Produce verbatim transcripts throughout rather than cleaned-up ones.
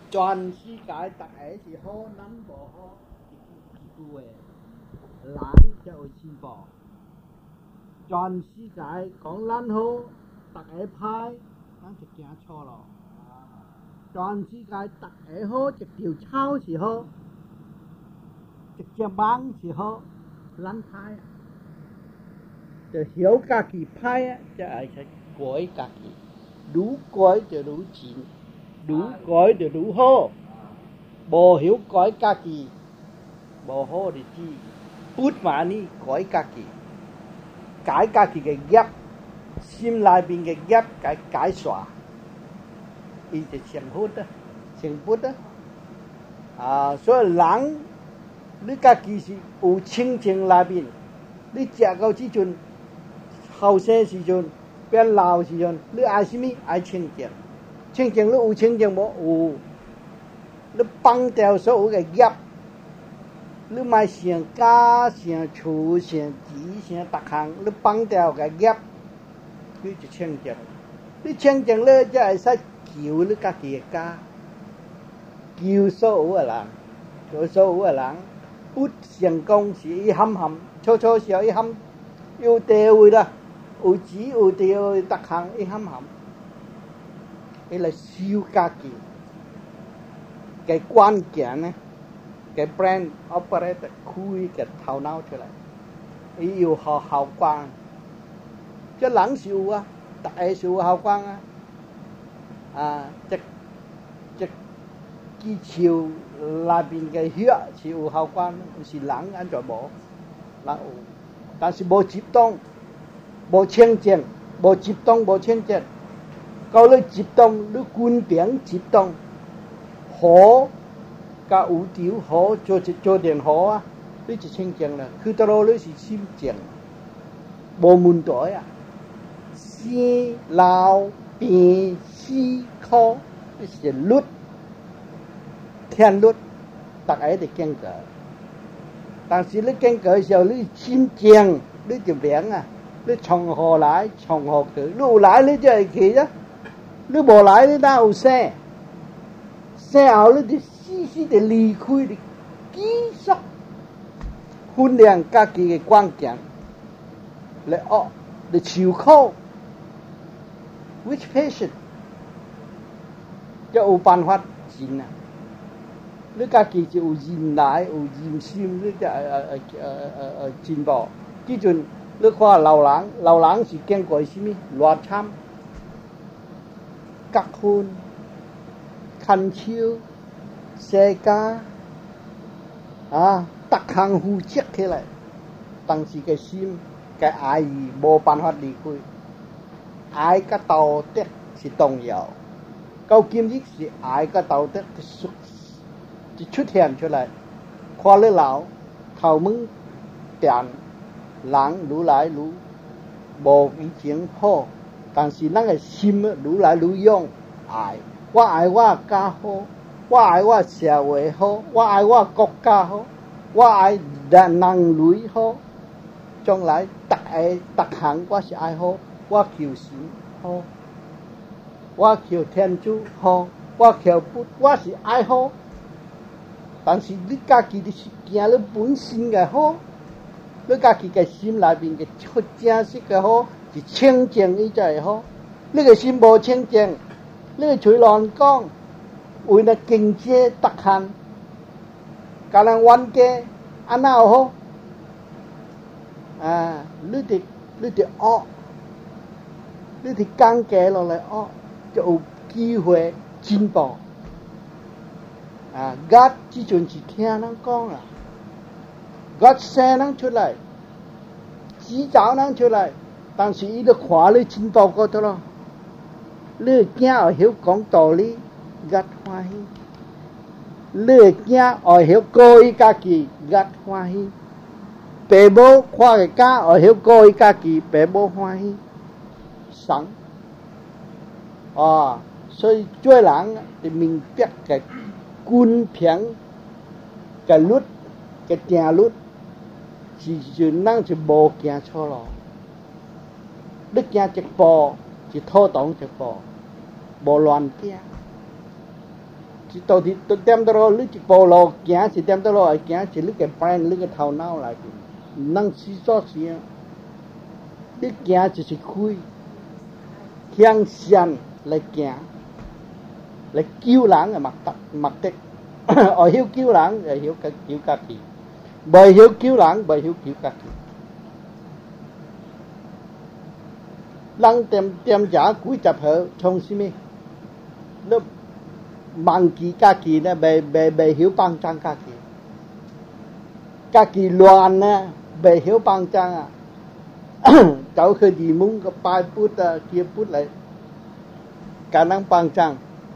全世界大家是好，咱无好，一句话，人才会进步。全世界講咱好，大家歹，咱就行錯咯。全世界大家好，一條草是好，一隻蚊是好，咱歹啊，就曉家己歹啊，就係改家己，愈改就愈錢。愈改就愈好，無曉改家己，無好就知。不嘛呢改家己，改家己嘅業，心內邊嘅業改改刷，伊就成佛啊，成佛啊。啊，所以人你家己是有清淨內邊，你食到這陣後生時陣，變老時陣，你愛什麼？愛清淨。清淨你有清淨無？有。你放掉所有嘅業，你莫成家、成厝、成錢、成逐項，你放掉嘅業，你就清淨。你清淨咧，就係使救你家己嘅家，救所有嘅人，救所有嘅人。不成功是伊冚冚，初初時候伊冚有地位啦，有錢有地位，逐項伊冚冚。伊來修家己，cái關鍵呢，cái brain operator 開個頭腦出來，伊有好好光，即人是有啊，大家是有好光啊，啊，即即肌球內邊嘅血是有好光，是人安在無，人有，但是無集中，無清淨，無集中，無清淨。到你集中，你官兵集中，好甲有條好做做點好啊，你就清淨啦。去到路你是心淨，無問題啊。生老病死苦，你是律天律，大家都經過。但是你經過嘅時候，你心淨，你就明啊。你從何來，從何去？你有來你就係去啫。你無來你哪有生？生後你就死死地離開，你繼續訓練家己嘅關鍵嚟學嚟受苦 ，which patient 就有辦法戰啊！你家己就有忍耐，有忍心，你就誒誒誒誒誒誒進步。基準你看老人，老人是經過什麼亂參？結婚、牽手、生家，啊，逐項負責起來，但是個心、個愛意無辦法離開，愛甲道德是重要。到今日是愛甲道德就出現出來，看你老頭門變，人愈來愈無以前好。但是咱嘅心愈來愈用愛，我愛我家好，我愛我社會好，我愛我國家好，我愛人類好，將來逐個逐項我是愛好，我求神好，我求天主好，我求佛，我是愛好。但是你家己的是行你本身嘅好，你家己嘅心內邊嘅出正式嘅好。是清淨伊才會好，你個心無清淨，你個嘴亂講，為了經濟逐項，甲人冤家，安怎有好？啊，你得你得學，你得講價落來學，就有機會進步。啊 ，God 這陣是聽人講啦 ，God 生人出來，指導人出來。但是伊都看你進步過得咯，你囝會曉講道理，越歡喜；你囝會曉顧伊家己，越歡喜。爸母看個囝會曉顧伊家己，爸母歡喜，爽。啊，所以做人就明白個公平個律個定律，是就咱就無行錯路。你行一步，就妥當一步，無亂行。 chỉ tôi thì tôi đem đó lưỡi chỉ bò lò kia chỉ đem đó kia chỉ lưỡi cái brain lưỡi cái thầu não lại năng suy cho suy lưỡi kia chỉ chỉ khui khiang xian lại kia lại kêu lãng ở mặt tật mặt tết ở hiếu kêu lãng ở hiếu cái kêu cả kỳ bởi hiếu kêu lãng bởi hiếu kêu cả kỳ lăng tem tem giả cuối chập hở trong xí mi lớp mang kỳ cả kỳ nè bề bề bề hiếu băng trang cả kỳ cả kỳ loạn nè bề hiếu băng trang à cháu khơi gì muốn có bài phút kia phút lại cả năng băng trang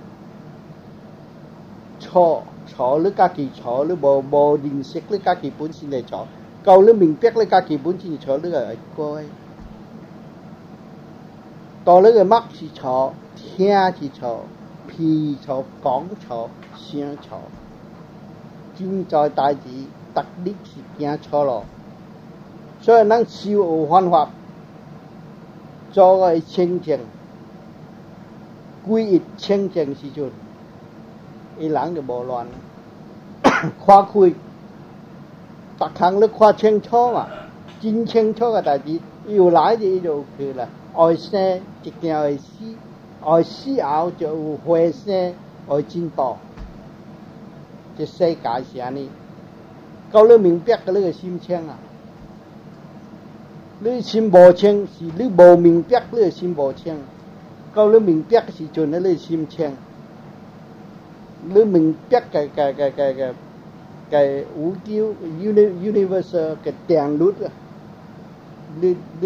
cho cho lưỡi cá kỳ cho lưỡi bò bò đình xích lưỡi cá kỳ bốn xin để cho câu lưỡi mình biết lưỡi cá kỳ bốn xin cho lưỡi ở coi to lưỡi cái mắt chỉ cho thiên chỉ cho phi cho cõng cho xiên cho chính cho đại gì đặc đích chỉ nghe cho lo所以咱修有方法做个清净quy ít清净時陣伊人就無亂看開逐項你看清楚嘛真清楚嘅代志要來就就去啦愛生一定會死愛死後就有回生愛進步這世界是安尼到你明白嘅呢個心情啊你心無清是你無明白你心無清到你明白時陣你心清你明白cái cái cái cái cái cái vũ trụ universe cái定律啊你你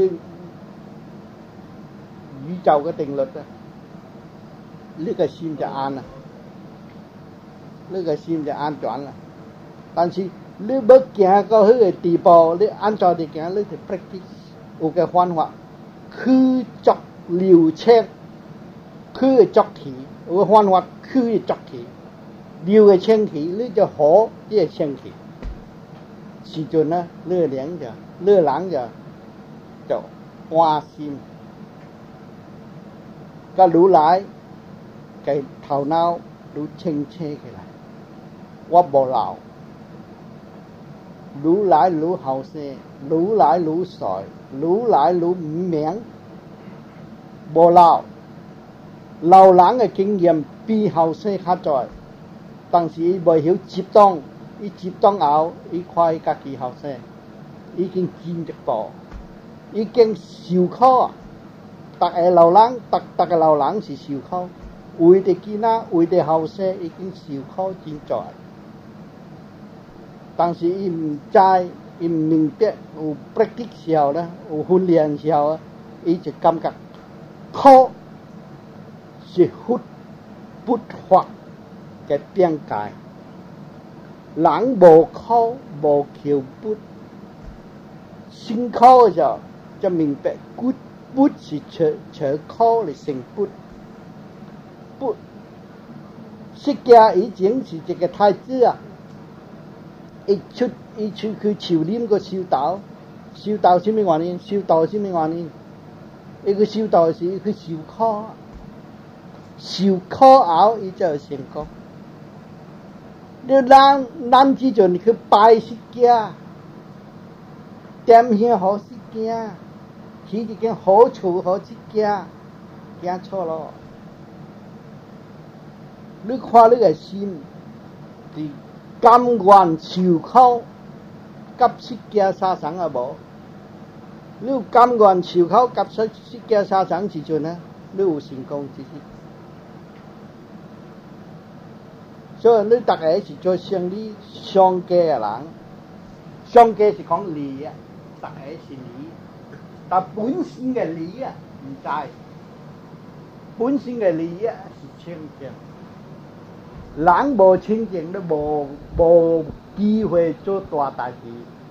宇宙cái定律啊你個心就安啦你個心就安全啦但是你不行到迄個地步你安全地行你就 practice 有個方法去作流程去作題有個方法去作題流個清氣你就好啲個清氣時陣啊你靈就你人就就安心個如來cái頭腦都清澈起來我無老如來如後生如來如帥如來如五名無老老人嘅經驗比後生較濟但是伊未曉接當伊接當後伊看伊家己後生已經進一步已經受苦逐個老人逐逐個老人是受苦為的囡仔為的後生已經受苦真濟但是伊唔知伊唔明白有 practice 時候咧有訓練時候伊就感覺苦是佛不法嘅邊界人無苦無求不辛苦嘅時候就明白不不是扯扯苦嚟成不不釋迦以前是一個太子啊一出一出去朝念個修道修道什麼原因修道什麼原因一個修道是一個受苦受苦後伊就成功你咱咱之前去拜釋迦點樣好釋迦起一件好處好釋迦驚錯咯你看你個心是甘願受苦甲釋迦相同啊無你甘願受苦甲釋迦相同時陣呢你有成功之時所以你大家是做生理上家嘅人上家是講理啊大家是理但本身嘅理啊唔知本身嘅理啊是清淨人無清淨都無無機會做大代志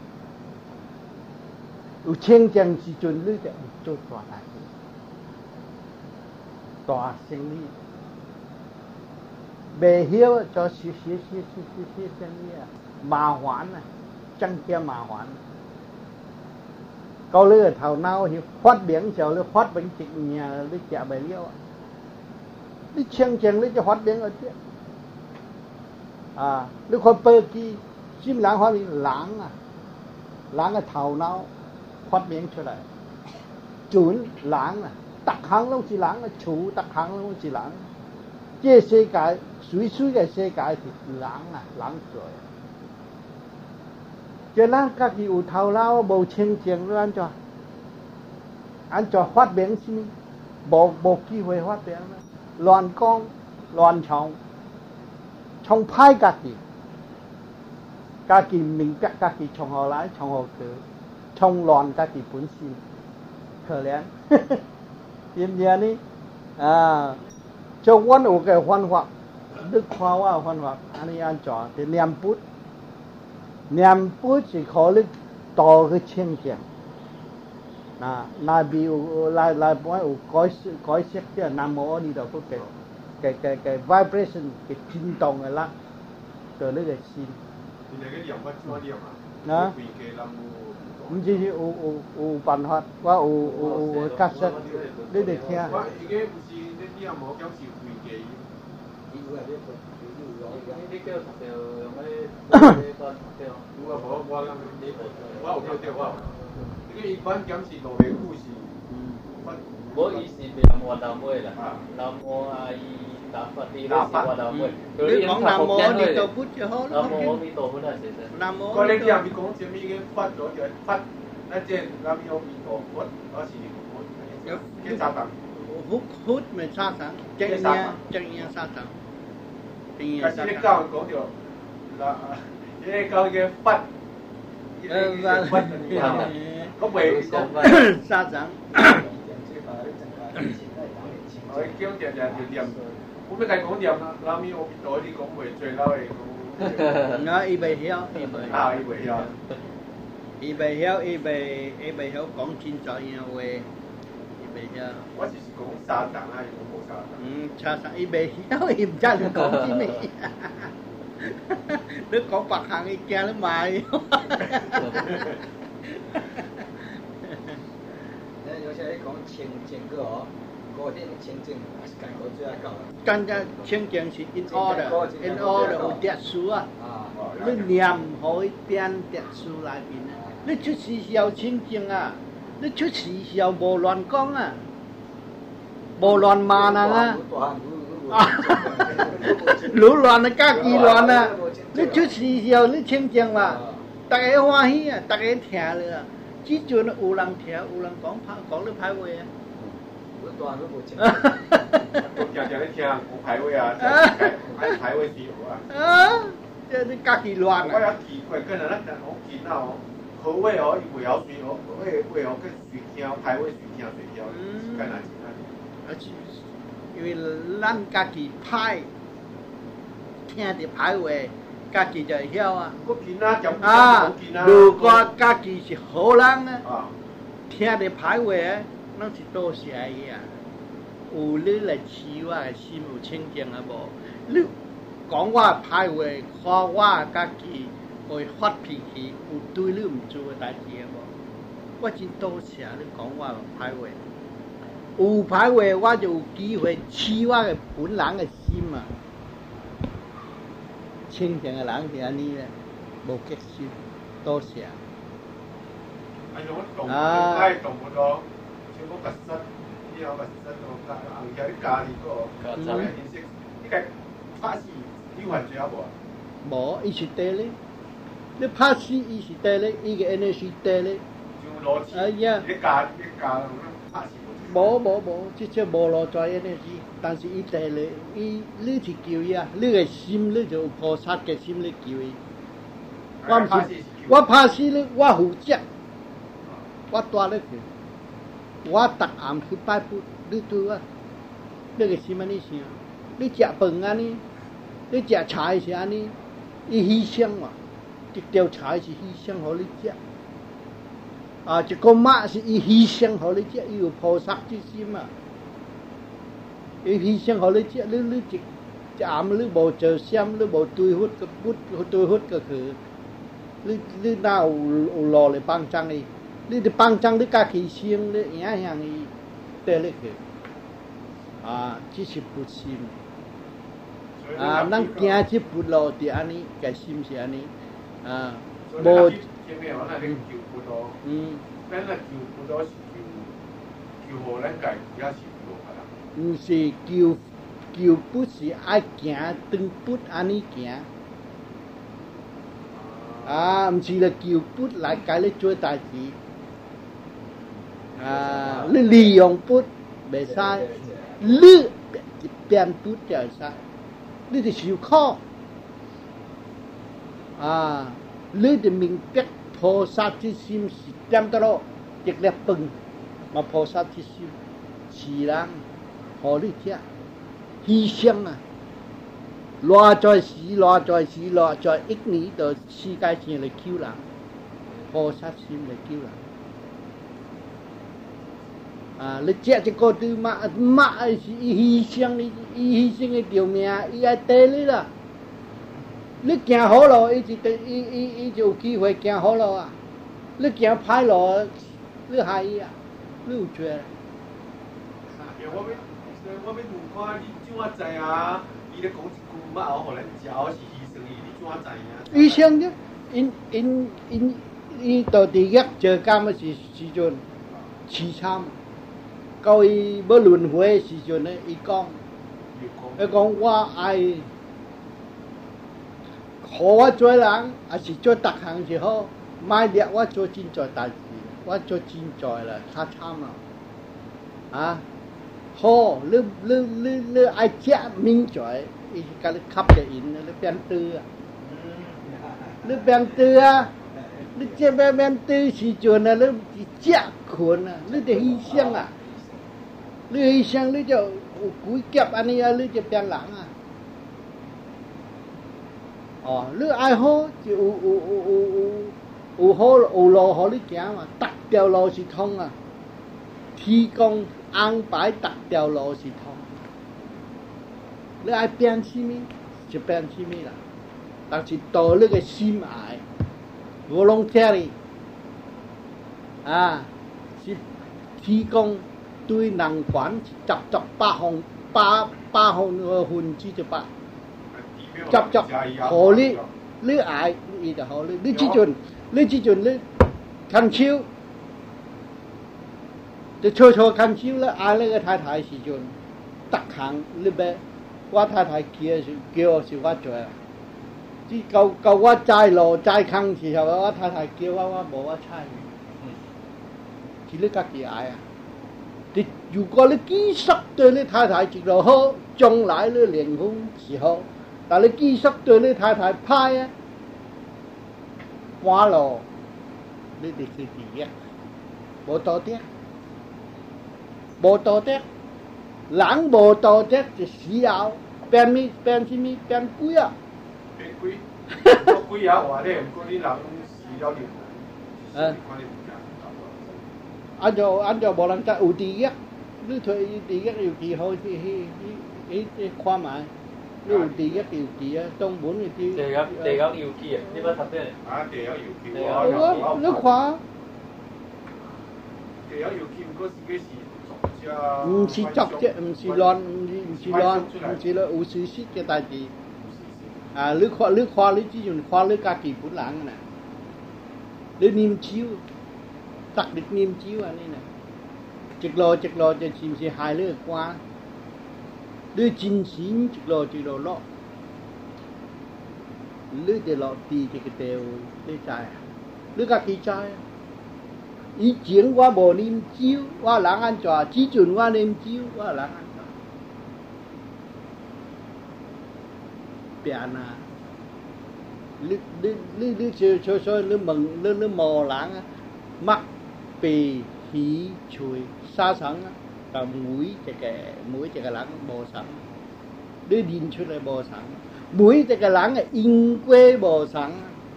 有清淨時陣你就做大代志大生意未曉做少少少少少少生意啊麻煩啊增加麻煩到你個頭腦去發明時候你發明一年你食袂了你清淨你就發明而啲 à lúc con bơ kia chim láng hoa miếng láng à láng cái thầu não phát miếng trở lại chuẩn láng à tắc hàng lúc chỉ láng là chủ tắc hàng lúc chỉ láng这世界水水嘅世界是人啊人做的cho nên các vị有头脑无清净了安怎安怎发明什么无无机会发明啦乱讲乱唱唱歹家己家己明白家己唱好来唱好去唱乱家己本身可怜对不对呢啊cho quân ở cái văn hóa đức khoa hoa văn hóa anh ấy ăn chó thì niệm bút niệm bút chỉ khó lực to cái chân kiện na na bị lại lại nói ở coi coi xét cái nam mô đi đâu có cái cái cái cái vibration cái震动cái là từ lấy cái xin đó không chỉ là u u u bản hoạt qua u u u cassette lấy để nghe 啲有冇講是會記？呢啲叫就有咩？我冇我諗你我有聽到我。呢個一般講是路嘅故事。我以前咪有冇南妹啦？南無阿姨大佛啲嗰時我南妹。 你講南無阿彌陀佛就好啦。 南無阿彌陀佛係其實。 南無。 嗰啲啲人咪講什麼嘅佛咗就佛，那即係南無阿彌陀佛，嗰時佛，幾雜雜。 hút hút mình sát sẵn chân nha chân nha sát sẵn chân nha sát sẵn cái câu có điều là cái câu cái phật cái phật có về sát sẵn rồi kêu tiền tiền tiền điểm cũng biết cái có điểm là mi ô tối đi cũng về chơi lâu rồi nó y bày hiếu y bày à y bày hiếu y bày hiếu y bày y bày hiếu講清楚然後về 我是講沙旦啊，又冇沙旦。 嗯，沙旦伊未曉，伊唔知你講啲咩。你講白行伊驚你買。 有些人講清淨個哦，嗰啲清淨係間個最高。 間間清淨是 in order，in order 有秩序啊。你念可以變秩序裏邊啊，你出事要清淨啊。你出事時候無亂講啊，無亂罵人啊，亂亂啊，家己亂啊，你出事時候你清淨嘛，大家歡喜啊，大家聽了啊，只准有人聽，有人講歹講你歹話啊。 日日你聽有歹話啊，歹話是有啊。 啊，即係你家己亂啊。 我有奇怪，跟人咱好見啊。好話哦，伊袂曉隨哦，話話哦，佢隨聽，歹話隨聽隨曉，干哪是啊？ 因為咱家己歹，聽着歹話，家己就會曉啊。啊，如果家己是好人啊，聽着歹話，咱是多謝伊啊。有你來飼我嘅心有清淨啊無？你講我歹話，看我家己。會發脾氣，有對你唔做嘅代志啊無？我真多謝你講我歹話，有歹話我就有機會試我嘅本人嘅心啊！清淨嘅人是安尼咧，無激心，多謝。 啊！太動物咯，像我白身，以後白身我加後日啲咖喱個，就係認識，呢個拍戲你還最好無？ 無，伊是對咧。你拍死伊是對咧，伊個 energy 對咧。哎呀！ 你加你加拍死。 無無無，即隻無落在 energy， 但是伊對咧，伊你去叫伊啊，你個心你就菩薩嘅心你叫伊。我唔是，我拍死你，我負責，我帶你去，我逐暗去拜佛，你對我，你個心安尼想，你食飯安尼，你食菜是安尼，伊犧牲嘛。一條菜是犧牲互你食，啊，一個肉是伊犧牲互你食，伊有菩薩之心啊！伊犧牲互你食，你你一一暗你無做閃，你無對佛個佛對佛個去，你你哪有有路來幫助伊？你得幫助你家己先，你影響伊對你去，啊，只是不心。 啊，咱行这步路就安尼，个心是安尼啊， 无。嗯。咱若求佛陀是求求互咱家己也是佛法啦。 毋是求求不是爱行长步安尼行。啊，毋是咧求佛来甲你做代志。啊，你利用佛袂使，你变佛就会使，你得受苦。啊，你得明白。菩萨之心是点得咯？一粒饭，嘛菩萨之心，是人，互你食，牺牲啊！偌在时，偌在时，偌在一年，到世界上来救人，菩萨心来救人。啊！你食一个对嘛嘛是伊牺牲，伊伊牺牲个条命，伊爱带你啦。你行好路，伊就伊伊伊就有机会行好路啊！你行歹路，你害伊啊！你有罪啊！ 我要我要问看你怎啊知啊？伊咧讲一句嘛，后互咱食，是牺牲伊，你怎啊知影？ 牺牲啫，因因因伊到地狱做监个时时阵，凄惨，到伊要轮回时阵咧，伊讲，伊讲我爱。互我做人，也是做逐项就好，莫掠我做真侪代志，我做真侪啦，较惨啦。啊，好，你你你你爱食免罪，伊是甲你吸着因，你变对啊。你变对啊，你这变变对时阵啊，你是食困啊，你得牺牲啊，你牺牲你就有几劫安尼啊，你就变人啊。哦，你爱好就有有有有有有好有路互你行嘛，逐条路是通啊。天公安排逐条路是通。你爱变什么就变什么啦，但是到你个心爱，我拢听你啊，是天公对人权是十足百分百百分个分之一百。接接，互你，你爱，伊就互你。你即阵，你即阵你牵手，就悄悄牵手咧，爱你个太太时阵，逐项你要，我太太叫是叫是我做，只到到我栽路栽坑时候，我太太叫我，我无我睬。是你家己爱啊！你如果你继续对你太太一路好，将来你灵魂是好。但你继续对你太太歹啊，半路你就去地狱，无道德，无道德，人无道德就死后变咩变什么变鬼啊？ 变鬼，我鬼也话咧，毋过你人死了就，嗯， 按照按照无人知有地狱，你退地狱有几好去去去去看埋。你有地狱有地啊，东本嘅地。 地狱地狱要去啊！你捌读咩？啊，地狱要去。 我你看。 地狱要去，毋过是个是作者。 毋是作者，毋是乱，毋是毋是乱，毋是咧有事实嘅代志。啊！你看你看你只陣看你家己本人啊！你念咒，特別念咒啊！你呢？一路一路就是毋是害你嘅關。你真心一路一路落，你就落地这个地位，你知啊？你家己知啊？以前我无念咒，我人安怎？只阵我念咒，我人安怎？变啊！你你你你就就所以你问你你无人啊，目鼻耳嘴三層啊！但每一個每一個人無同，你練出嚟無同，每一個人嘅因果無同啊。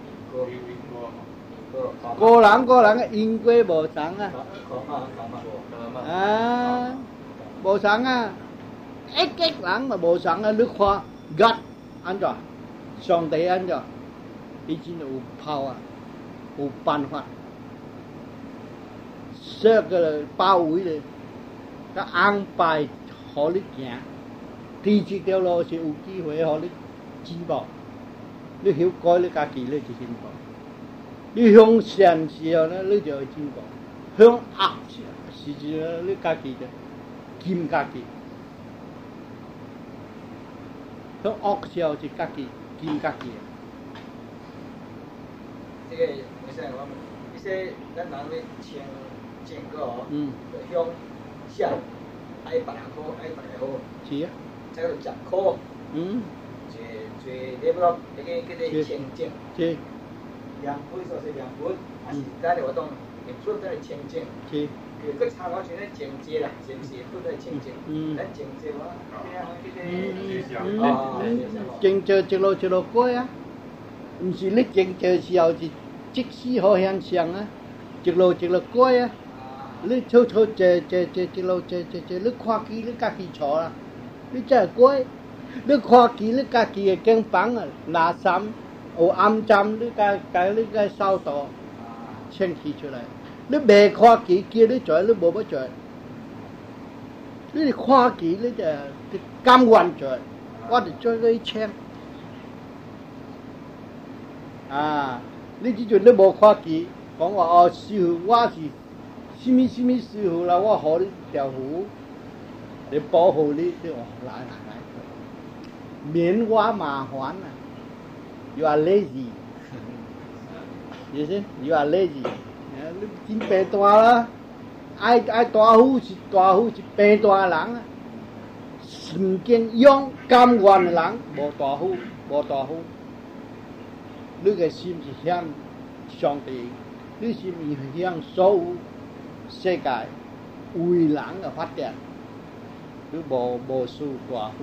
個人個人嘅因果無同啊。啊，無同啊！一個人嘛無同啊！你看 God 安怎？上帝安怎？伊真有炮啊，有辦法，設個包圍咧。佢安排好你行， 第一條路是有機會互你進步，你曉改你家己，你就進步。你向善時候呢，你就會進步；向惡時時你家己就兼家己。向惡時候就家己兼家己。 這個我想我們，一些咱人咧穿正個哦， 嗯， 向善，愛別人好，愛別人好。 是啊。 這個食苦。 嗯。 最最你不咯？那個叫做清淨。 是。 良本說是良本，還是咱的活動，也做在清淨。 是。 佢個差佬全係淨節啦，是唔是？都係清淨。嗯。咱淨節話，咩啊？嗰啲。 嗯嗯。淨節一路一路過啊，唔是你淨節時候是即時好向上啊，一路一路過啊。你偷偷這這這一路這這這，你看見你家己錯啦，你真係過。你看見你家己嘅肩膀啊，拿衫有暗針，你家家你家掃到清氣出來。你未看見叫你做，你冇乜做。你看見你就甘願做，我哋做嗰啲清。啊！你只陣你冇看見，講話哦，師傅我是什麼什麼師傅啦，我好你條虎，你保護你，你話來來來。免我麻煩啊 ！You are lazy， you see? You are lazy。你真病大啦！愛愛大夫是大夫是病大人啊！神經勇甘願嘅人無大夫無大夫。你嘅心是向上帝，你心是向所有世界為人嘅發展，你無無需大夫。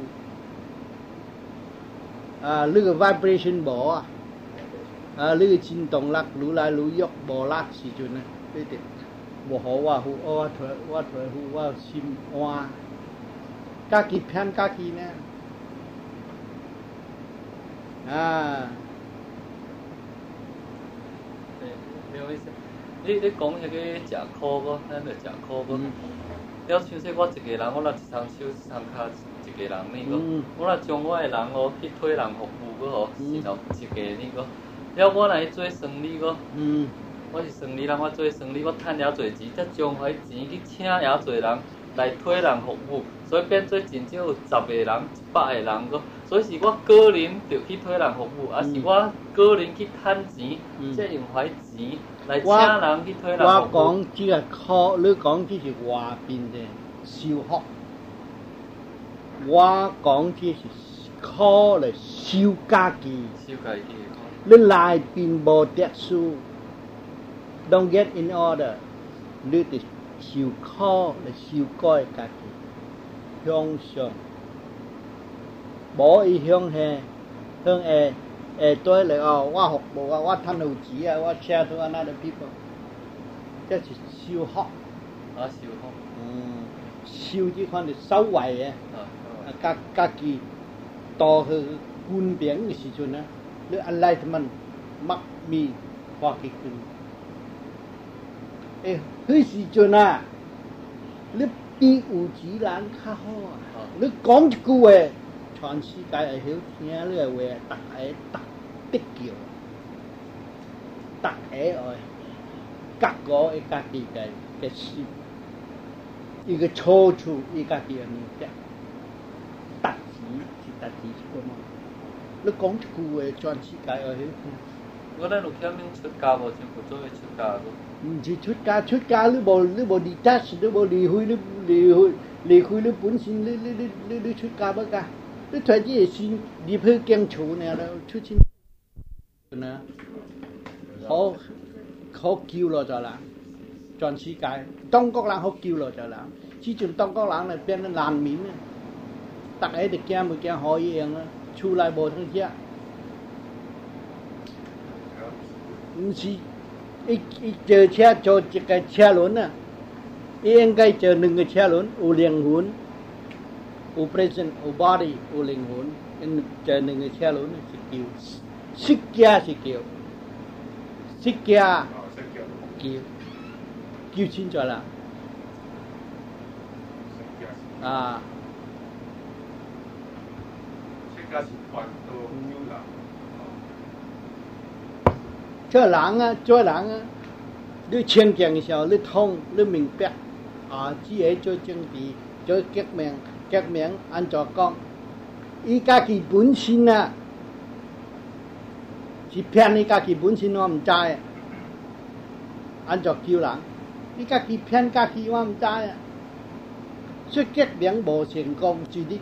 啊，你個 vibration 無啊，啊，你個震動力愈來愈弱無力時陣呢，你哋無好我好我退我退好我心安，家己騙家己呢，啊。 沒有意思，你你講迄個食苦個，咱著食苦個。了像說我一個人，我若一雙手一雙腳一個人呢個，我若將我的人哦去替人服務個哦，是頭一個呢個。了我來做生理個，我是生理人，我做生理，我趁了濟錢，則將迄錢去請了濟人來替人服務，所以變做真正有十個人、一百個人個。所以是我個人就去替人服務，啊、嗯、是我個人去賺錢，即係、嗯、用迄錢來請人去替人服務。 我講這個靠，你講這是外邊嘅修學，我講這是靠嚟修家己。 修家己。 你內邊無讀書 ，don't get in order， 你哋修靠嚟修改家己，向上。無伊向下，向下下對嚟哦，我服務啊，我賺有錢啊，我 share to another people， 這是修學。 啊，修學。 嗯，修即款就守衛嘅，啊，家家己到去官兵嘅時陣呢，你 enlightenment 乜咪發起佢。誒，迄時陣啊，你比有錢人較好啊，你講一句話。全世界會曉聽你嘅話，大家大得叫，大家愛各個嘅家己嘅嘅心，一個錯處伊家己嘅明白，達志是達志是個嘛？你講一句話，全世界會曉聽。 我哋錄響你出家無，全部做嘅出家個。唔是出家，出家你無你無離家，你無離開你離開離開你本身，你你你你你出家乜㗎？你睇啲嘢先，你去鏡處呢？出錢呢？好好叫落咗啦，全世界中國人好叫落咗啦。之前中國人咧變咗難民啊，大家就驚冇驚好嘢啊，出來無通食。唔是一一坐車坐一個車輪啊，應該坐兩個車輪，有靈魂。有 present 有 body 有靈魂，因在兩個車輪是叫釋迦是叫釋迦叫叫清楚啦啊家是团都有人。 做人啊，做人啊，你清净嘅時候，你通，你明白啊，只係做政治、做革命，革命按怎講？伊家己本身啊，是騙伊家己本身我唔知啊，按怎叫人？伊家己騙家己我唔知啊，所以革命無成功之啲。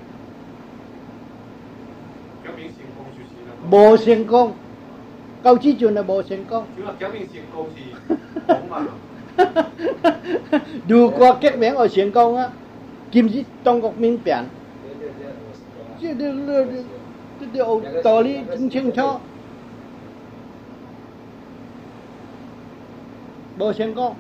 革命成功就是啦。 無成功。到之前就冇成功。 主要革命成功是講嘛。 如果革命有成功啊，今日中國民變，這這這這這有道理真清楚。冇成功。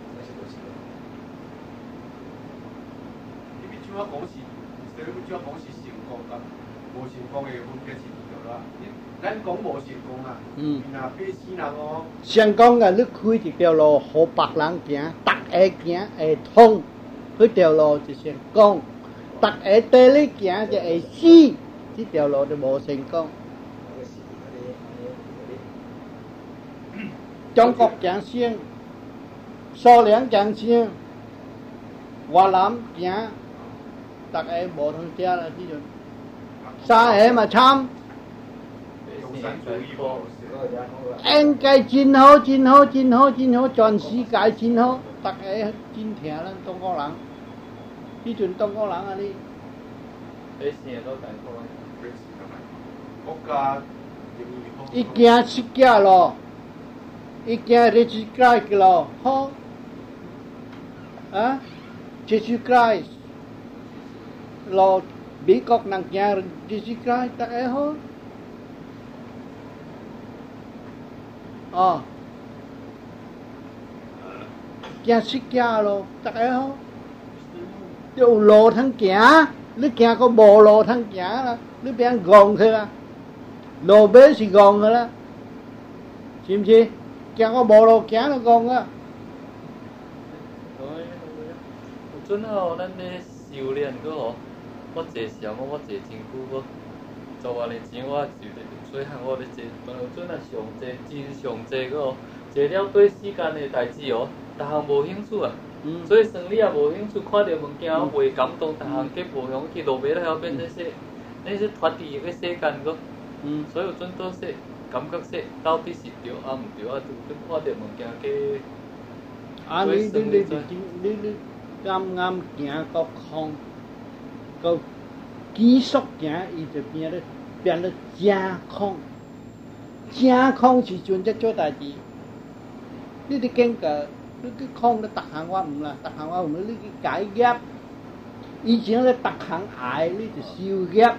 你必須要講是，所以必須要講是成功㗎，冇成功嘅分別是邊度啦？咱講無成功啊，嗯，嗱，俾死人哦。 成功嘅，你開一條路，互別人行，大家行會通，嗰條路就成功。大家對你行就會死，呢條路就冇成功。中國行先，蘇聯行先，越南行，大家冇通車啦，呢種。沙海嘛慘。應該真好，真好，真好，真好，全世界真好，大家真聽咱中國人。呢陣中國人啊，你。 國家伊行設計咯，伊行設計嘅咯，好啊，設計咯，美國人行設計，大家好。哦，行設計咯，大家好。有路通行，你行個無路通行啦，你俾人講佢啦，路邊是講嘅啦，是唔是？行個無路行就講啊。 有陣哦，咱咧修煉個哦，我坐上我我坐真久個，做完年前我就咧細漢我咧坐，但有陣啊上坐真上坐個哦，坐了對世間嘅代志哦，逐項無興趣啊。嗯、所以算你也無興趣看到物件，袂感動，逐項皆無想去路尾咧，後變做說，你說脫離個世間個，嗯、所以有陣都說感覺說到底是對啊毋對啊，就看到物件皆。 啊！你你你你你啱啱行到空，到繼續行，伊就變咧變咧真空，真空時陣才做代志，你哋經過。你cái空nó tắc hàng qua mình là tắc hàng qua mình lấy cái cải ghép ý kiến là tắc hàng ải lấy cái siêu ghép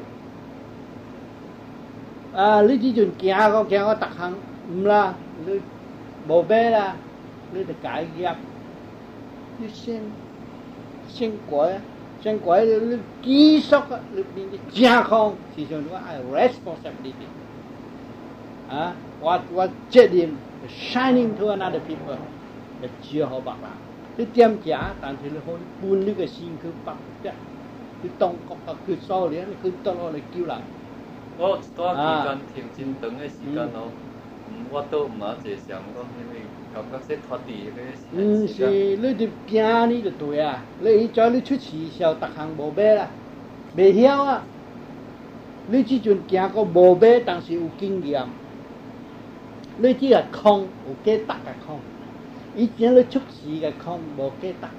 à lấy chỉ chuẩn kia có kia có tắc hàng mình là lấy bộ bê là lấy cái cải ghép lấy sen sen quậy sen quậy lấy kỹ sốc lấy những cái gia không thì cho nó ai responsibility à what what trách nhiệm shining to another people là chưa họ bạc là cái tiêm trả但是你可以搬呢個線佢白啫，佢當國啊佢收斂佢當我嚟叫人。 我一段時間停真長嘅時間咯，我都唔係坐上咯，因為感覺說脫離嗰個時間。唔是，你就驚你就對啊！你再你出事時候，逐項無買啦，未曉啊！你之前行過無買，但是有經驗，你只係空有幾大嘅空。以前你出事嘅空無幾大，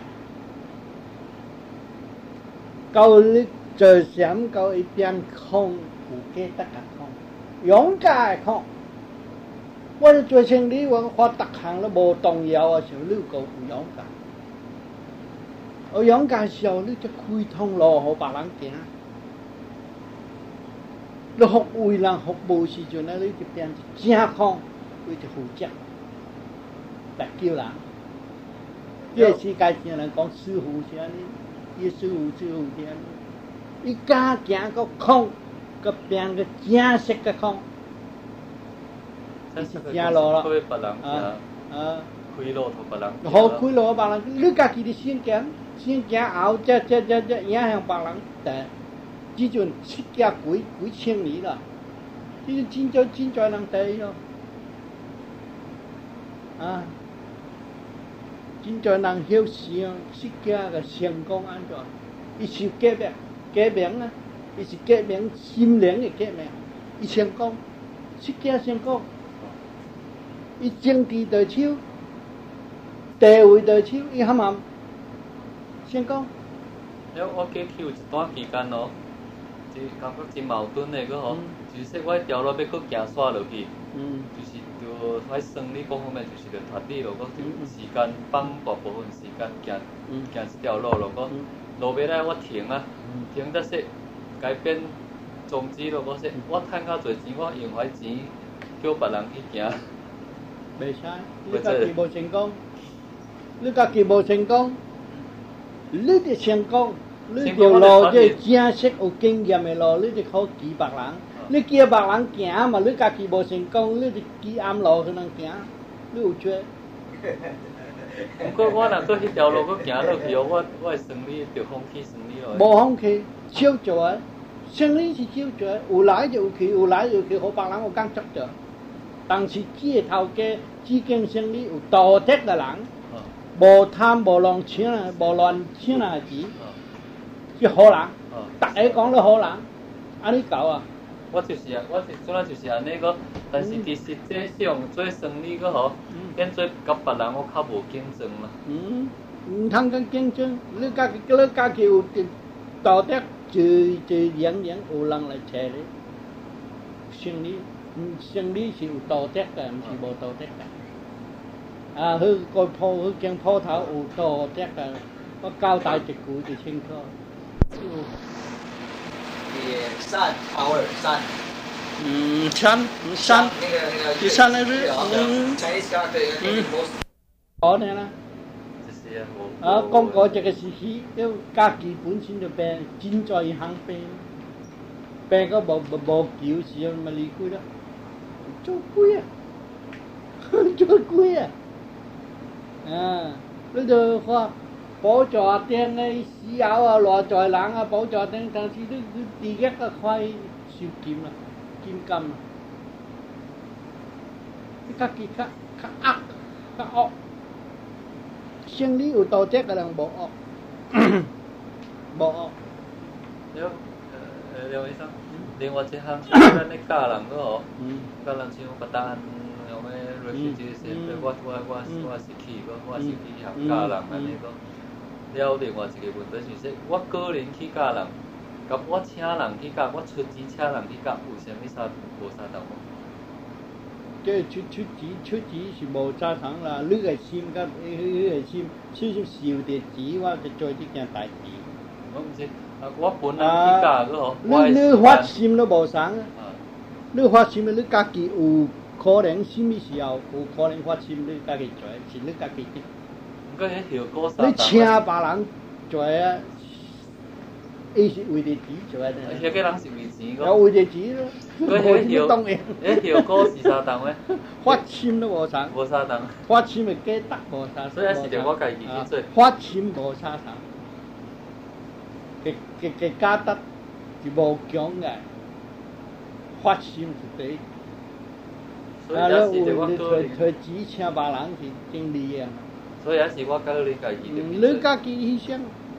到你做想到一邊空有幾大嘅空，勇敢嘅空。我哋做生理，我發特行都無動搖嘅時候，你夠唔勇敢？我勇敢嘅時候，你就開通路互別人行。你服為人服務時陣咧，你就變真空，你就負責。白叫人，這個世界上人講師傅是安尼，伊師傅師傅是安尼，伊家行個空，個變個正式個空，伊是正路咯。啊啊，開路同別人。好開路別人，你家己的先行，先行後，這這這這影響別人，但只陣設計幾幾千年啦， 这个真叫真侪人得哟，啊，真侪人晓想世界个成功安怎？伊是革命，革命啊！伊是革命，心灵的革命，伊成功，世界成功，伊政治得手，地位得手，伊含含成功。 了，我过去有一段期间咯，就感觉真矛盾的个吼，就是说我条路要搁行煞落去，嗯，就是着喺生理各方面就是着脱离咯，搁时间放大部分时间行行这条路咯，搁路尾咧我停啊，停得说改变宗旨咯，我说我趁较侪钱，我用遐钱叫别人去行， 袂使，你家己无成功，你家己无成功，你就成功。你条路即正式有经验的路，你就好记别人。你叫别人行嘛，你家己无成功，你就记暗路去人行，你有错。 不过我若搁迄条路搁行落去哦，我我的生理就放弃生理咯。 无放弃，少做啊！生理是少做，有来就有去，有来就有去，互别人有工作做。但是这头家只经生理有道德的人，无贪无乱抢啊，无乱抢啊钱。是好人，大家讲你好人，安尼搞啊？ 我就是啊，我是主要就是安尼个，但是伫实际上做生理个吼，变做甲别人我较无竞争啦。嗯， 唔通讲竞争，你家己你家己有道德，就就人人有人来找你。生理，嗯，生理是有道德嘅，唔是无道德嘅。啊，佢個鋪佢間鋪頭有道德嘅，我交代一句就清楚。 也善 power 善， 嗯，善善， 那个那个， 就善那是嗯，才下对嗯， 好呢啦。 就是啊， 啊，講過這個事實，要家己本身就病，真在行病，病個無無無救時候咪離開啦，做鬼啊，做鬼啊，啊，你就話。補助店嘅死友啊，偌濟人啊，補助店，但是你你第一個快收金啦，金金啦，你家己較較惡，較惡，生理有道德嘅人無惡，無惡。 了，呃，廖醫生，另外一項咱咧教人個吼，教人像不但用咩瑞士這些，我我我我是去個，我是去學教人安尼個。了，另外一个问题就是，我个人去教人，甲我请人去教，我出钱请人去教，有啥物差无相同无？ 即出出钱出钱是无相同啦，你个心甲迄个心，只是受着钱，我就做这件代志。 我毋是，啊，我本人去教个吼， 你你发心都无相啊，你发心你家己有可能什么时候有可能发心，你家己做，是你家己的。你请别人做啊，伊是为着钱做的。 迄个人是为钱个。 有为着钱咯。 嗰啲當然。迄條歌是啥同诶？ 發心都無相。 無啥同。 發心咪計得無相。 所以是着我家己去做。 發心無啥同。嘅嘅嘅家得是無強嘅，發心是對。 所以也是着我個人。 佢只請別人是真理啊。 所以也是我個人家己的。 你家己去想。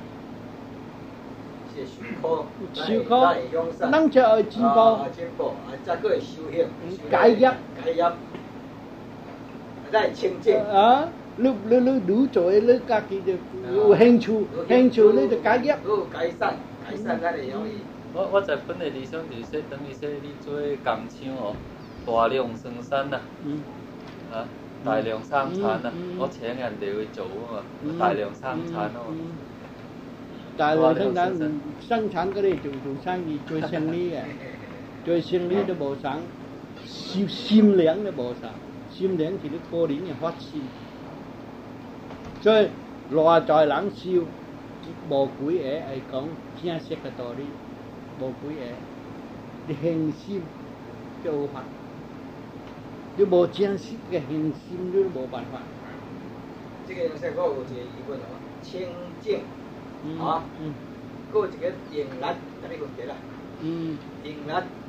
是受苦， 受苦，咱才會進步。 進步，啊，再個會修行。 改業。 改業。咱會清淨。 啊，你你你愈做，你家己就有興趣，興趣你就改業。 有改善，改善咱會容易。 我我在本來理想就是說，等於說你做工廠哦，大量生產啦。嗯。啊。大量生產啊！我請人哋去做啊嘛，大量生產啊嘛。 大量生產，生產嗰啲做做生意做生意嘅，做生意都無相，心心靈都無相，心靈是你個人嘅發心。所以偌在人修，無幾個係講正式嘅道理，無幾個，你恆心就有法。你無正式嘅恆心，你都無辦法。 這個用說我有一個疑問哦，清淨，啊，嗯，還有一個定力，咁你問題啦。嗯。定力，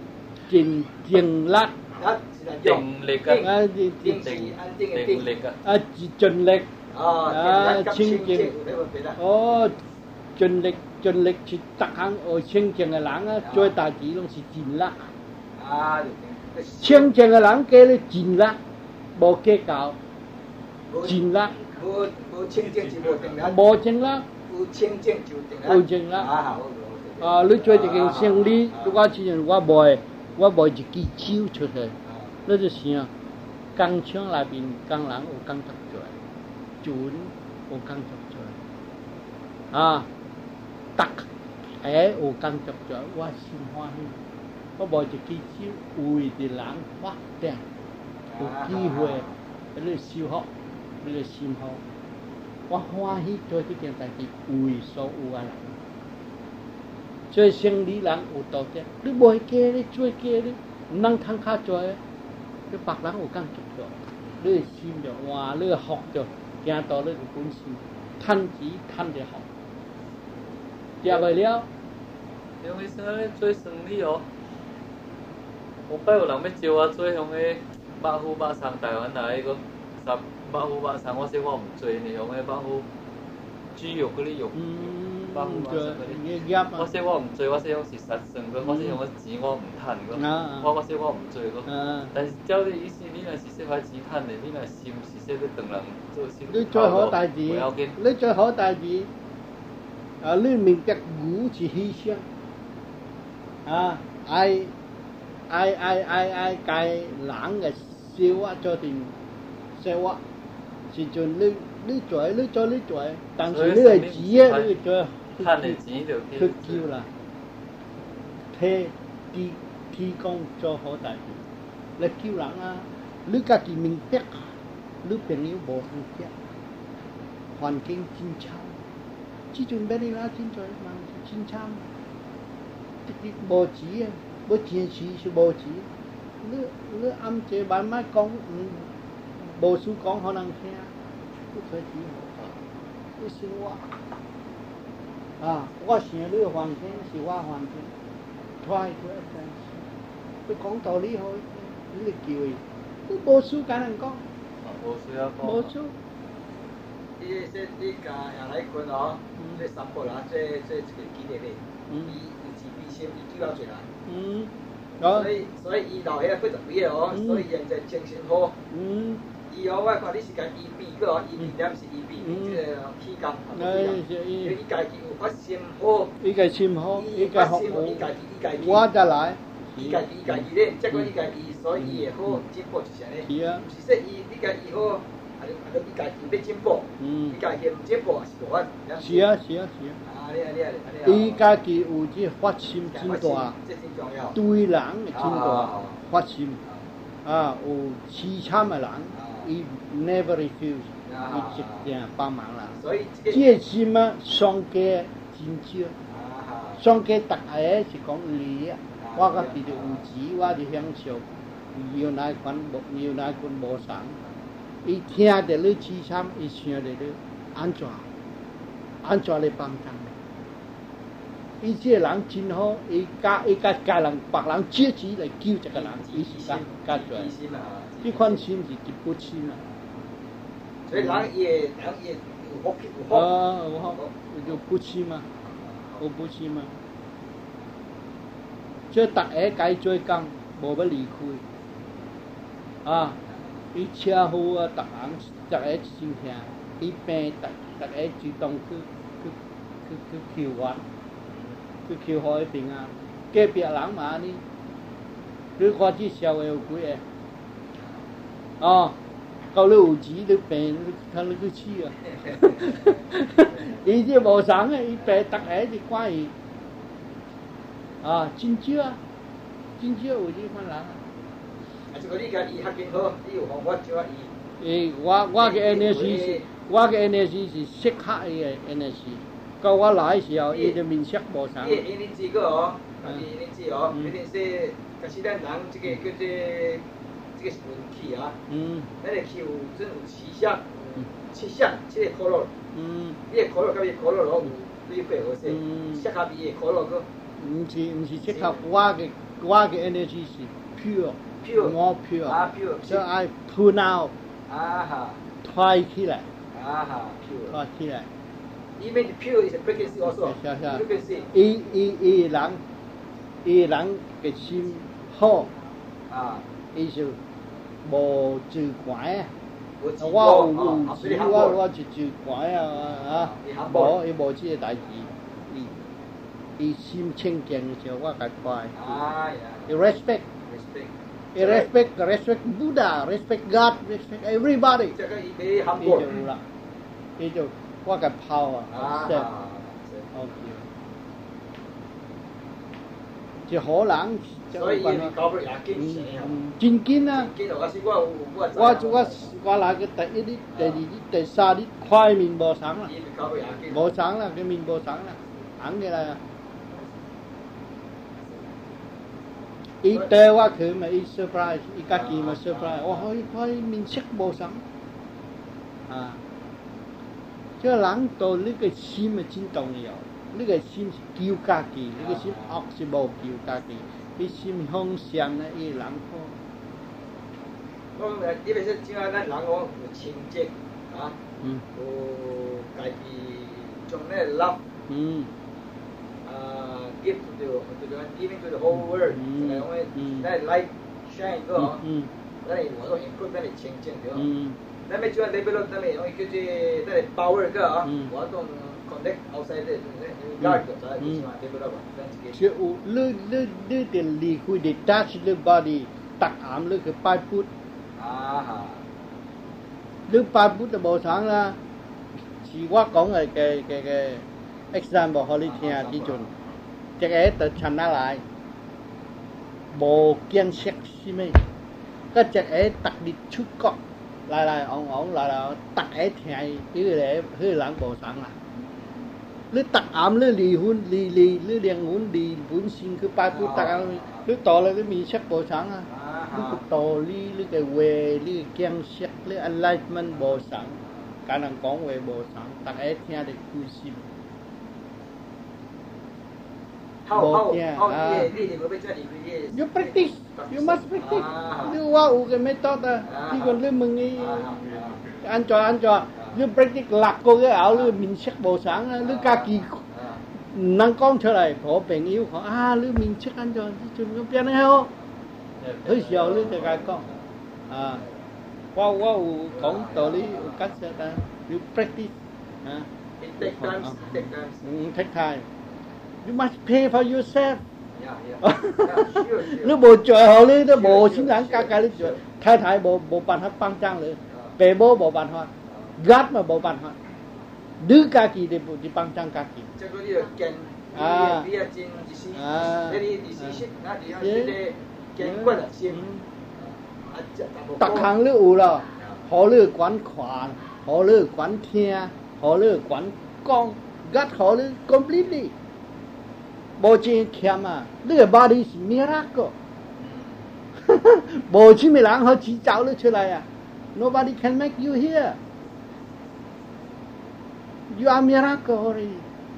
正正力， 啊， 定力啊， 啊， 定定是安定嘅定。 定力啊， 啊，盡力， 哦， 啊， 清清淨，哦，盡力盡力去達行學清淨嘅人啊，做大事攏是盡力。 啊， 清淨嘅人叫你盡力，無計較，盡力。 無無清淨就無定力。 無定力。 有清淨就定力。 有定力。 啊，好。 啊，你做一件生理，我之前我賣，我賣一支酒出去，你就想，工廠內邊工人有工作做，船有工作做，啊，逐下有工作做，我心歡喜。我賣一支酒，為啲人發展，有機會，你收穫，你個心好，我歡喜做呢件代志，為所有嘅人。所以生理人有道德，你袂假你做假你，唔通通卡做嘅，你別人有工作做，你嘅心就哇，你嘅學就行到你嘅本事，趁錢趁得好，食袂了。 因為啥咧做生理哦，有擺有人要招我做迄種個百富百商台灣來個十百富百商，我說我唔做呢，用個百富豬肉嗰啲肉。百富百商嗰啲。我說我唔做，我說用是實算個，我說用個錢我唔趁個，我我說我唔做個。但是照你意思，你若是說塊錢趁的，你若心是說要當人做心。 你做好代志，你做好代志，啊！你明白牛是犧牲，啊！愛愛愛愛愛介人嘅生活做定生活，時陣你你做你做你做，但是你係錢啊，你做。 賺的錢就去叫啦，替提提供做好代志，你叫人啊，你家己明白，你朋友無通食，環境真差，即陣俾你啦，真多人是真差，即個無錢啊，要堅持是無錢，你你暗這慢慢講，唔無事講可能聽，你做幾好，你生活。啊！我想你個環境是我環境 ，try to adjust。你講道理好，你叫伊，你無事甲人講。 無事啊講。 無事。 你說你甲楊來坤哦，這三個人做做一個紀念的，伊伊自閉心，伊救了濟人。嗯。所以所以伊老遐八十幾個哦，所以現在精神好。嗯。伊哦，我看你是甲醫病個哦，醫病點是醫病，即個氣功，伊伊家己有發心好， 伊家心好，伊家學好， 伊家己伊家己， 我再來， 伊家己伊家己咧，即個伊家己，所以伊會好進步一下咧。是啊，唔是說伊你家己好，啊你啊你伊家己要進步，伊家己唔進步是無法。 是啊是啊是啊。 啊你啊你啊你啊。 伊家己有即發心真大，對人真大發心，啊有凄慘嘅人。伊 never refuse， 伊一定幫忙啦。所以這心啊，上家真少，上家逐個是講利益，我家己就有錢，我就享受，要哪款無要哪款無送。伊聽着你凄慘，伊想着你安怎安怎來幫助你。伊這個人真好，伊甲伊甲家人別人借錢來救一個人，伊是甲甲做。這款心是一不心啊！ 所以人也人也有福有福。 啊，有福，就不心嘛，有不心嘛。所以大家該做工，無要離開。啊，伊車禍啊，逐人逐個心痛，伊病逐逐個主動去去去去求援，去求好伊平安。隔壁人嘛呢，你看這社會有幾個？哦，到你有錢你病，你睇你去黐啊！伊這無送啊，伊病逐個就關伊，啊，真少啊，真少有這款人啊。 啊，這個你甲伊較緊好，你有方法招伊。 誒，我我嘅 N S 是，我嘅 N S 是適合伊嘅 N S，到我來時候，伊就面色無送。 伊伊恁知個哦，伊恁知哦，一定說，假使咱人這個叫做。這個是運氣啊，嗯，咱個氣有真有七相，七相，這個可樂，嗯，你個可樂甲伊可樂攏有對配合性，適合伊個可樂個。 唔是唔是適合我嘅我嘅 energy 是 pure pure more pure 啊 pure， 所以 I tune out 啊哈， 退起來， 啊哈 pure。 退起來。 Even pure is a frequency also. 是是是 Frequency. 伊伊伊人伊人嘅心好， 啊， 伊就無自怪啊。 我自我有有我錢，我我就自怪啊啊！無伊無即個代志，伊伊心清淨嘅時候，我甲快。 啊呀。 伊 respect， respect。 伊 respect respect Buddha，respect God，respect everybody。 這個伊俾含伊就有啦，伊就我甲拋啊，accept。OK。一好人。 所以你搞不也緊死啊！ 真緊啊！ 緊啊！我是我我我我我來個第一日、第二日、第三日，快面無son啦，無son啦，佢面無son啦，硬嘅啦。伊帶我去咪伊 surprise， 伊家己咪 surprise， 我可以快面色無son啊！即係人到呢個心係真重要，呢個心是救家己，呢個心惡是無救家己。伊心向善咧，伊人好。 我誒，你咪說，即係咱人講有清淨啊， 嗯， 有家己將咧 love， 嗯， 啊 give to the to the giving to the whole world，就係講咧，咱 light shine 個嗬，咱係我都 improve 咱係清淨個，咱咪將 develop 咱咪講叫做咱係 power 個嗬，我都 connect outside 嘅，guard 個，就係希望 develop 咱自己。 即係你你你哋離開 detach the body， ตักอาม你คือป้ายพุทธหรือป้ายพุทธจะบอกสังละชีวะของไอ้แกแกแก example ฮอลิเทียที่จุนจะแกแต่ชันน่าหลายโบเกียนเช็คใช่ไหมก็จะแกตักดิชุดก็ลายลายอ่องอ่องลายลายตักแกแทงที่ไหนเพื่อหลังบอกสังละหรือตักอามหรือลีหุ่นลีลีหรือเลี้ยงหุ่นดีบุญสิงคือป้ายพุทธตักอามหรือต่อเลยหรือมีเช็คบอกสังอ่ะหรือก็ต่อลีหรือก็เวหรือเกียงเช็คหรือ enlightenment บอกสังการนั่งกองเวบอกสังตักแกแทงได้คุยสิ How, how, how, uh, you practice, you must practice. You wa u cái method à, chỉ còn lưu mừng đi, ăn cho ăn cho, you practice lạc cô cái áo lưu mình sắc bộ sáng, lưu ca kỳ năng con trở lại, có bệnh yếu, có à lưu mình sắc ăn cho, chúng có biết hay không? Hơi xíu lưu cho cái con, à, wa wa u con tổ lý cách sẽ ta, you practice, à, take times, take times, take time. You must pay for yourself. Yeah, yeah. Yeah, sure, sure. หรือโบจ่อยเขาเลยหรือโบชิ้นหลังกากาเลยจ่อยท้ายท้ายโบโบปันฮัดปังจังเลยเปโบโบปันฮัดกัดมาโบปันฮัดดื้อกากีเดโบดิปังจังกากี这个你can be be a in decision very decision 那你要是得 can 关的心ตักขังหรืออูล่ะหอเลือกขวัญขวานหอเลือกขวัญเทียหอเลือกขวัญกองกัดหอเลือก completely bộ chỉ khiêm à, cái body is miracle. Bộ chỉ mình làm họ chỉ cháu nó trở lại à, nobody can make you here. You are miracle already.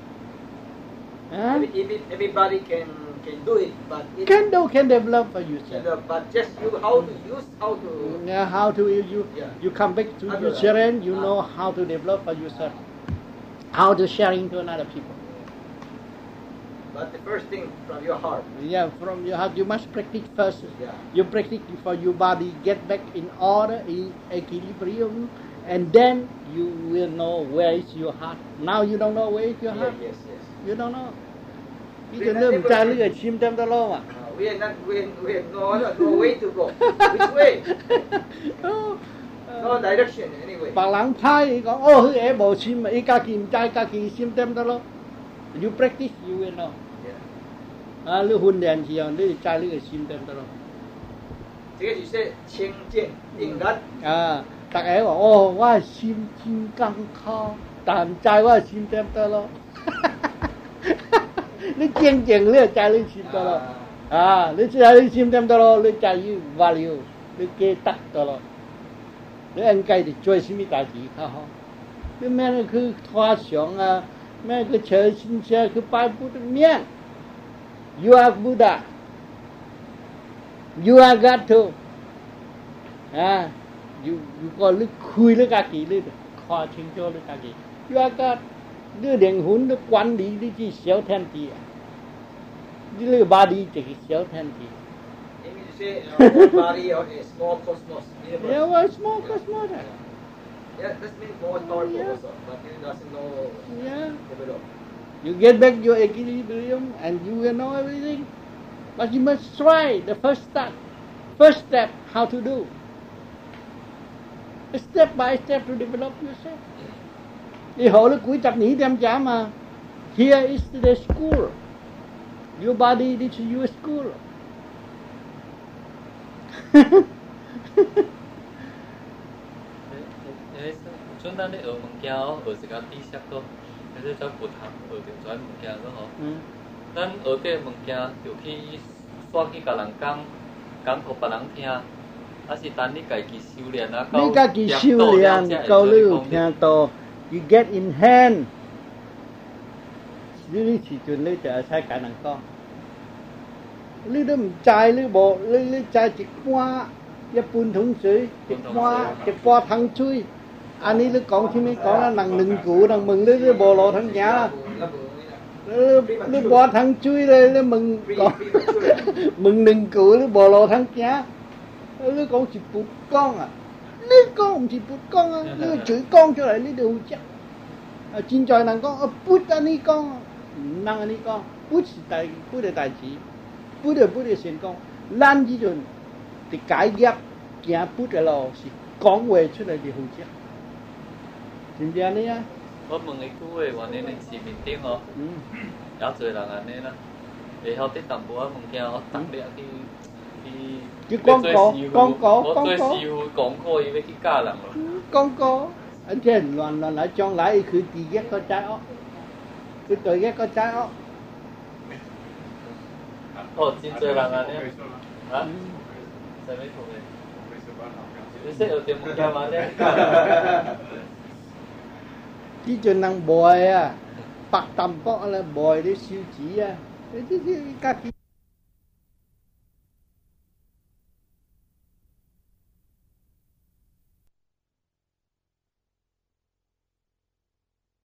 Huh? Everybody can can do it, but it can do, can develop for yourself. But just you how to use, how to. Yeah, how to you you, yeah. you come back to your children, you know how to develop for yourself, how to sharing to another people. But the first thing from your heart. Yeah, from your heart. You must practice first. Yeah. You practice for your body get back in order, in equilibrium, and then you will know where is your heart. Now you don't know where is your heart. Yeah, yes, yes. You don't know. You can learn to look at him them the law. We are not. We we have no no way to go. Which way? No direction anyway. 白人派講哦，佢誒無錢咪，伊家己唔知家己心點得咯。You practice, you will know. 啊，你訓練時候，你在你個心點得咯。 這個就是清淨定力。啊， 大家話哦，我心真剛靠，但唔知我心點得咯。你靜靜，你就在你心得咯。啊，你在你心點得咯，你在於 value， 你記得得咯。你應該係做什麼大事較好？你咩去拖上啊？咩去扯新車去拜พุทธเมีย You are Buddha You are got to 啊 you you 個你開你家己你看清楚你家己 You are got 你靈魂你管理你啲小天地啊你個 body 就係小天地 It means to say our body or a small cosmos. Yeah, well, small cosmos. Yeah, that means more powerful yeah. also, but it doesn't know Yeah. develop. You get back your equilibrium and you will know everything. But you must try the first step. First step, how to do. Step by step to develop yourself. Thì họ nó cuối chặt nhĩ đem trả mà. Here is the school. Your body, this is your school. chúng ta đi ở mông kia ở sự cái tí sắc thôi, thế cho cụ thằng ở điểm xoáy mông kia đó họ. Nên ở cái mông kia nhiều khi xoa khi cả lăng căng, căng của bà lăng thia, à chỉ tan đi cái kỳ siêu liền á. Đi cái kỳ siêu liền, câu lưu thia to, you get in hand. Lưu chỉ chuẩn lưuจะใช้cả lăng con. Lưu đó mình trái lưu bộ, lưu lưu trái chỉ qua, một bún thùng suy, chỉ qua, chỉ qua thằng chui. อันนี้ลึกกองที่ไม่กองแล้วหนังหนึ่งกูหนังมึงลึกๆโบโลทั้งยาลึกบอทั้งจุ้ยเลยแล้วมึงกองมึงหนึ่งกูลึกโบโลทั้งยาลึกกองchỉ bút con àลึกกองchỉ bút con àลึกchửi con cho lạiลึกđều chắc chín trời nàng con bút anh đi con nàng anh đi con bút là bút là tài chỉ bút là bút là tiền con lan chỉ rồi thì cái ghép kia bút là lò chỉ con về出嚟就好chắc知唔知啊？你啊？ 我問你估嘅話，你零時面頂我，有做人安尼啦。以後啲淡薄仔物件，我特別去去。 佢廣告，廣告，廣告。 我最少廣告，要去教人咯。 廣告，而且亂亂嚟將來佢自己個仔屋，佢自己個仔屋。 哦，真多人安尼。啊？使咩圖嘅？你識有點物件嘛咧？ ที่จนนางบอยอ่ะปักตำเปาะอะไรบอยได้ซิวจีอ่ะไอ้ที่ที่กากี